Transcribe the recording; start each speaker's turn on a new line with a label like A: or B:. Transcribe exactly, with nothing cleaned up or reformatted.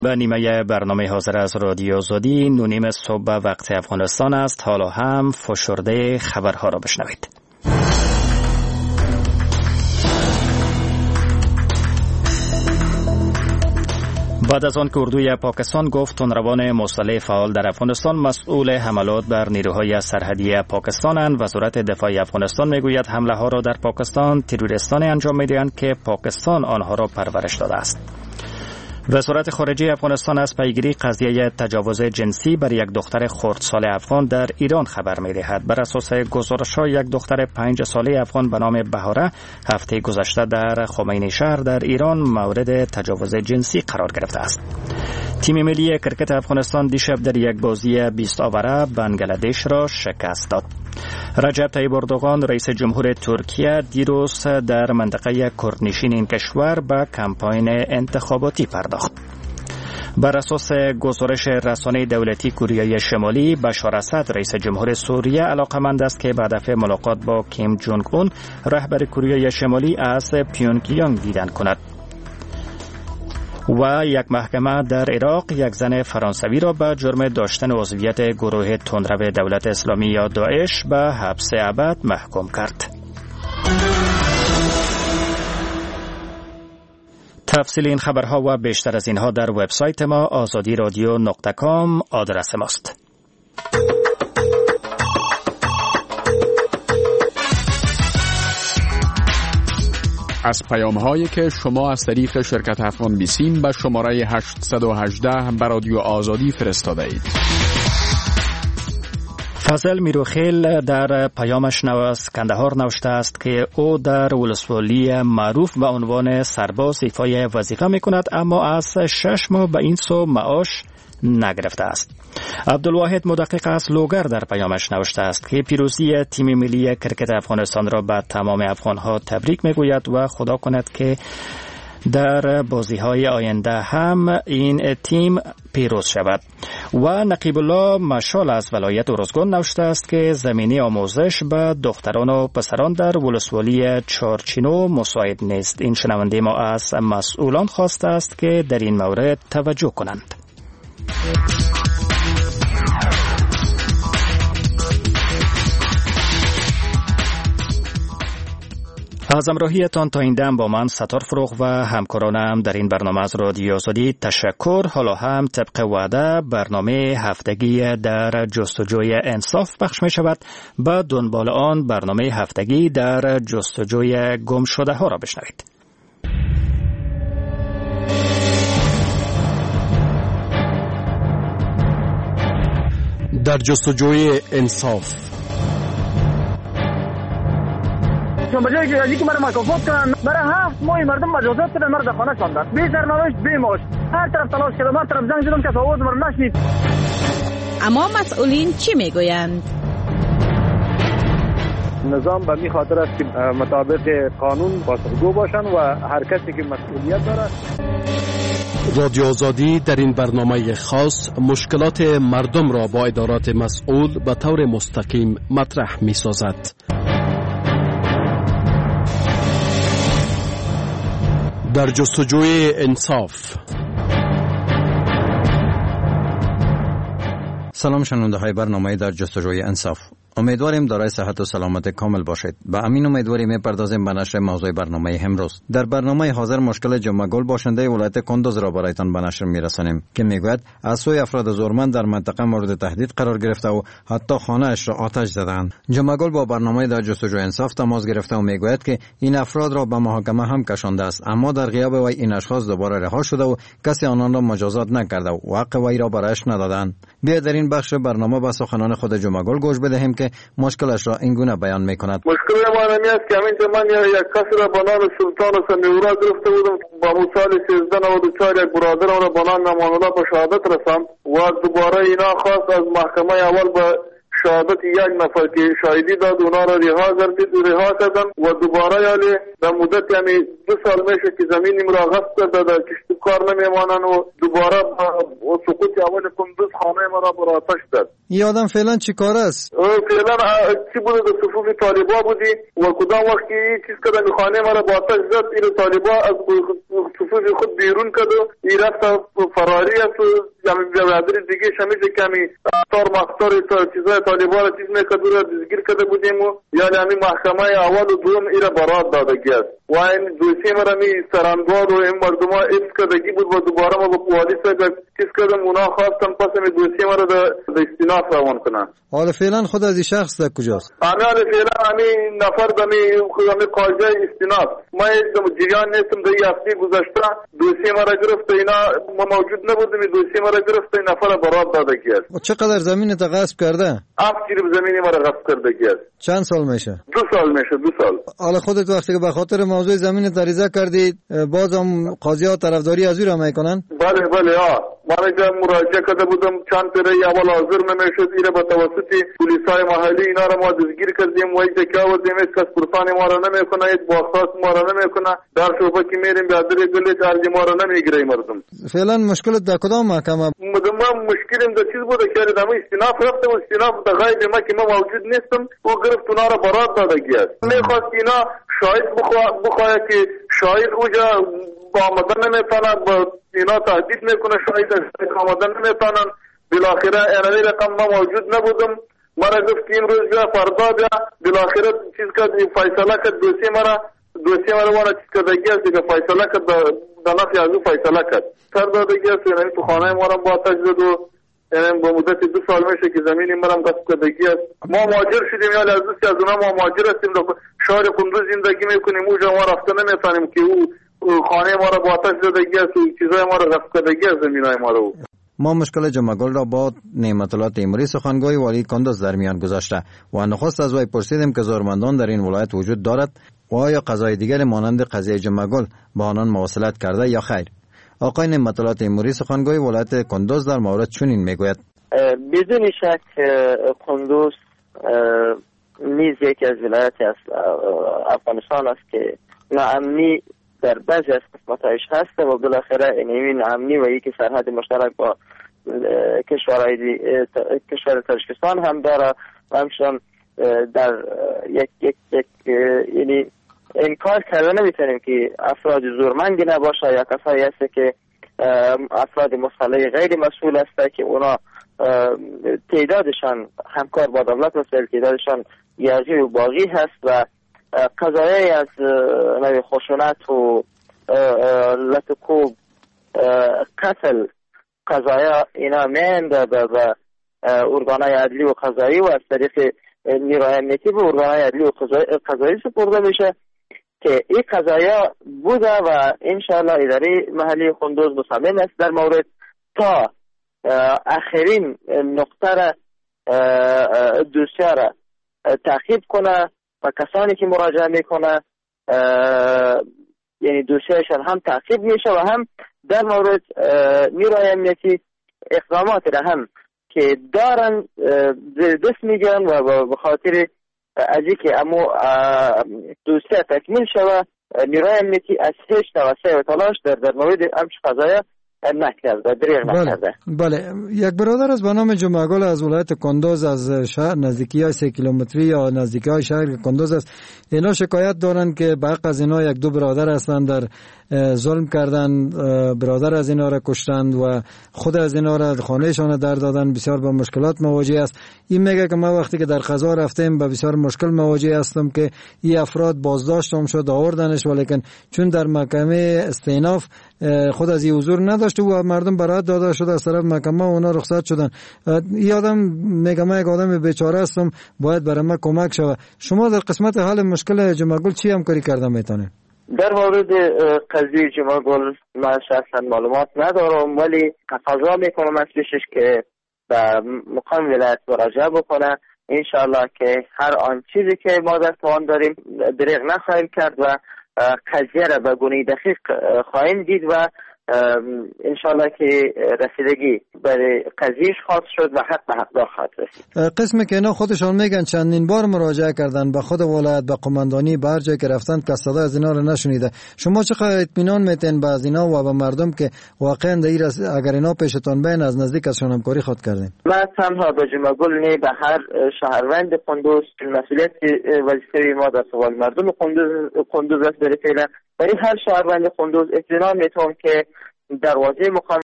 A: به نیمه برنامه حاضر از رادیو آزادی نونیم صبح وقت افغانستان است. حالا هم فشرده خبرها را بشنوید. بعد از آن که اردوی پاکستان گفت تندروان مسلح فعال در افغانستان مسئول حملات بر نیروهای سرحدی پاکستانند، وزارت دفاع افغانستان میگوید حمله ها را در پاکستان تروریستان انجام میدهند که پاکستان آنها را پرورش داده است. وزارت خارجه افغانستان از پیگیری قضیه تجاوز جنسی بر یک دختر خردسال افغان در ایران خبر می‌دهد. بر اساس گزارش‌ها یک دختر پنج ساله افغان به نام بهاره هفته گذشته در خمینی شهر در ایران مورد تجاوز جنسی قرار گرفته است. تیم ملی کرکت افغانستان دیشب در یک بازی بیست آوره بنگلادش را شکست داد. رجب طیب اردوغان رئیس جمهور ترکیه دیروز در منطقه کردنشین این کشور به کمپاین انتخاباتی پرداخت. بر اساس گزارش رسانه دولتی کره شمالی، بشار اسد رئیس جمهور سوریه علاقمند است که به هدف ملاقات با کیم جونگ اون رهبر کره شمالی از پیونگیانگ دیدن کند. و یک محکمه در عراق یک زن فرانسوی را به جرم داشتن عضویت گروه تندرو دولت اسلامی یا داعش به حبس ابد محکوم کرد. تفصیل این خبرها و بیشتر از اینها در وبسایت ما آزادی رادیو نقطه کام آدرس ماست.
B: از پیام هایی که شما از طریق شرکت افغان بیسیم به شماره هشت یک هشت به رادیو آزادی فرستاده اید.
A: فضل میروخیل در پیامش نو از کندهار نوشته است که او در ولسوالی معروف به عنوان سرباز ایفای وظیفه می کند، اما از شش ماه به این سو معاش نگرفته است. عبدالواحد مدقق از لوگر در پیامش نوشته است که پیروزی تیم ملی کرکت افغانستان را به تمام افغانها تبریک میگوید و خدا کند که در بازی‌های آینده هم این تیم پیروز شود. و نقیب الله مشال از ولایت ارزگان نوشته است که زمینی آموزش به دختران و پسران در ولسوالی چارچینو مساعد نیست. این شنونده ما از مسئولان خواسته است که در این مورد توجه کنند. از همراهیتان تا این دم با من ستار فروغ و همکارانم در این برنامه از رادیو آزادی تشکر. حالا هم طبق وعده برنامه هفتگی در جستجوی انصاف پخش می شود. به دنبال آن برنامه هفتگی در جستجوی گم شده ها را بشنوید.
C: در جستجوی انصاف
D: چون بجایی که یکی مرا مکافات کنن، برای هفت ماه مردم مجازات کردن، مرا در خانه شاندن، بی سرنوشت بی معاش، هر طرف تلاش کردم، هر طرف زنگ زدم که آواز مرا نشنید.
E: اما مسئولین چی میگویند؟
D: نظام به این خاطر است که مطابق قانون پاسخگو باشن و هر کسی که مسئولیت داره.
C: رادیو آزادی در این برنامه خاص مشکلات مردم را با ادارات مسئول به طور مستقیم مطرح می سازد. در جستجوی انصاف.
F: سلام شنونده های برنامه در جستجوی انصاف. امیدواریم دارای صحت و سلامت کامل باشید. با امین امیدواری میپردازیم به نشر موضوع برنامه امروز. در برنامه حاضر مشکل جمعه گل باشنده ولایت کندوز را برایتان به نشر میرسانیم که میگوید از سوی افراد زورمند در منطقه مورد تهدید قرار گرفته و حتی خانه اش را آتش زدند. جمعه گل با برنامه در جستجوی انصاف تماس گرفته و میگوید که این افراد را به محاکمه هم کشانده است، اما در غیاب وی این اشخاص دوباره رها شده و کسی آنان را مجازات نکرده و حق وی را برایش ندادند. بیا در این بخش برنامه به سخنان خود جمعه گل گوش بدهیم که مشکلش را این گونه بیان میکند.
G: مشکل ما نمی است که همین من یک کسی را به نام سلطان سمیورا گرفته بودم، با اون سال سیزده نود و چهار یک برادر را به نام امان الله به شهادت رساند و دوباره اینا خواست از محکمه اول به شهادت یک نفر که شاهدی داد اونا را رها کردید رها کردن و دوباره یعنی در مدت یعنی دو سال میشه که زمینیم را غصب کرده، در کشت کار نمیمانن و دوباره و سقوط اول کندوز خانه ما را بر آتش داد.
F: این آدم فعلا چی کار است؟
G: فعلا چی بوده در صفوف طالبا بودی و کدام وقتی چیز کده خانه مرا با آتش زد، این طالبا از صفوف خود بیرون کرد و این رفت فراری است و برادر دیگه شمیشه کمی اختار مختار چیزای طالبا را چیز میکرد و را دزگیر کرده بودیم و یعنی همین محکمه اول و دوم این را برات دادگی است و این دوسیه مرا می سراندوار و این مردم ها افت کردگی بود و دوباره ما با پوالی ساید چیز کردم اونا خواستم پس می دوسیه مرا در استیناف روان کنن.
F: حالا فعلا خود از این شخص در کجاست؟
G: همه حالا فعلا همین نفر دمی همین قاضی استیناف ما جریان نیستم در این هفته گذشته دوسیه مرا گرفت اینا ما موجود نبودیم دوسیه مرا گرفت این نفر برات دادگی است.
F: و چقدر زمین تا غصب کرده؟
G: هفت جریب زمینی مرا غصب کردگی است.
F: چند سال میشه؟
G: دو سال میشه دو سال.
F: حالا خودت وقتی که به خاطر موضوع زمین تریزه کردید باز هم قاضی ها طرفداری از او را میکنن؟
G: بله بله ها من که مراجعه کرده بودم چند پیره اول حاضر نمیشد ایره با توسط پلیسای محلی اینا را ما دزگیر کردیم و یک جکه آوردیم هیچ کس پرسان ما را نمیکنه هیچ باخواست ما را نمیکنه در شعبه که میریم بیادر گلی ارج ما را نمیگیره مردم.
F: فعلا مشکلت در کدام محکمه؟
G: ما مشکلیم در چیز بوده که دم استیناف رفته و استیناف در غیب ما که ما موجود نیستم و گرفت اونا را برات دادگی است. میخواست اینا شاهد بخواه که شاهد اوجا با آمدن نمیتونن با اینا تهدید میکنه شاید آمدن نمیتونن بالاخره اینوی رقم ما موجود نبودم مرا گفت که امروز بیا فردا بیا بالاخره چیز کرد فیصله کرد دوسیه مرا دوسیه مرا وانا چیز کردگی است که فیصله کرد در نفی از او فیصله کرد سر دادگی است یعنی تو خانه ما را با آتش زد و یعنی با مدت دو سال میشه که زمینی مرا غصب کردگی است. ما مهاجر شدیم یعنی از دوستی از اونا ما مهاجر هستیم شهر قندوز زندگی میکنیم اوجا ما رفته نمیتونیم که او خانه ما را با آتش زدگی است و چیزای ما را غصب کردگی است زمینای ما را.
F: ما مشکل جمعگل را با نعمت الله تیموری سخنگوی والی کندوز در میان گذاشته و نخست از وی پرسیدیم که زورمندان در این ولایت وجود دارد و آیا قضای دیگر مانند قضیه جمعگل با آنان مواصلت کرده یا خیر. آقای نعمت الله تیموری سخنگوی ولایت کندوز در مورد چنین میگوید:
H: بدون شک کندوز نیز یکی از ولایت از افغانستان است که ناامنی در بعضی از قسمتایش هست و بالاخره این ناامنی و یکی سرحد مشترک با کشورهای کشور تاجیکستان هم داره و همچنان در یک یک یک یعنی انکار کرده نمیتونیم که افراد زورمندی نباشه یا کسایی هست که افراد مسلح غیر مسئول هست که اونا تعدادشان همکار با دولت است، تعدادشان یازی و باقی هست و قضایای از نوع خشونت و لطکوب قتل قضایا اینا میند به ارگانهای عدلی و قضایی و از طریق نیروهای امنیتی به ارگانهای عدلی و قضایی سپرده میشه که این قضایا بوده و انشاءالله اداره محلی کندوز مصمم است در مورد تا آخرین نقطه را دوسیه را تعقیب کنه و کسانی که مراجعه میکنه یعنی دوسیهشان هم تعقیب میشه و هم در مورد نیروهای امنیتی اقدامات را هم که دارن دست میگن و به خاطر از اینکه امو دوسیه تکمیل شود نیروهای امنیتی از هیچ توسعه و تلاش در در مورد همچه قضایا نکرده دریغ نکرده.
F: بله یک برادر از به نام جمعگل از ولایت کندوز از شهر نزدیکی های سه کیلومتری یا نزدیکی های شهر کندوز است. اینا شکایت دارن که به حق از اینا یک دو برادر هستند در ظلم کردن، برادر از اینا را کشتند و خود از اینا را خانهشان در دادن، بسیار با مشکلات مواجه است. این میگه که ما وقتی که در قضا رفتیم با بسیار مشکل مواجه هستم که این افراد بازداشت هم شد آوردنش ولیکن چون در محکمه استئناف خود از این حضور نداشت و مردم برات داده شد از طرف محکمه اونا رخصت شدن. این آدم میگه من یک آدم بیچاره هستم باید برای من کمک شود. شما در قسمت حل مشکل جمعگل چی همکاری کردن میتونه؟
H: در مورد قضیه جمعگل من شخصا معلومات ندارم ولی تقاضا میکنم از پیشش که به مقام ولایت مراجعه بکنه انشاءالله که هر آن چیزی که ما در توان داریم دریغ نخواهیم کرد و قضیه را به گونه دقیق خواهیم دید و انشالله که رسیدگی برای قضیهش خواهد شد و حق به حقدار خواهد رسید.
F: قسمی که اینا خودشان میگن چندین بار مراجعه کردن به خود ولایت، به قماندانی، به هر جای که رفتن که صدای از اینا رو نشنیده. شما چقدر اطمینان میتین به از اینا و به مردم که واقعا در اگر اینا پیشتان بین از نزدیک ازشان همکاری خود کردین؟
H: من تنها به جمعگل نه، به هر شهروند قندوز مسئولیت وظیفه ما در سوال مردم قندوز قندوز است. برای فعلا برای هر شهروند قندوز اطمینان میتونم که دروازه مقام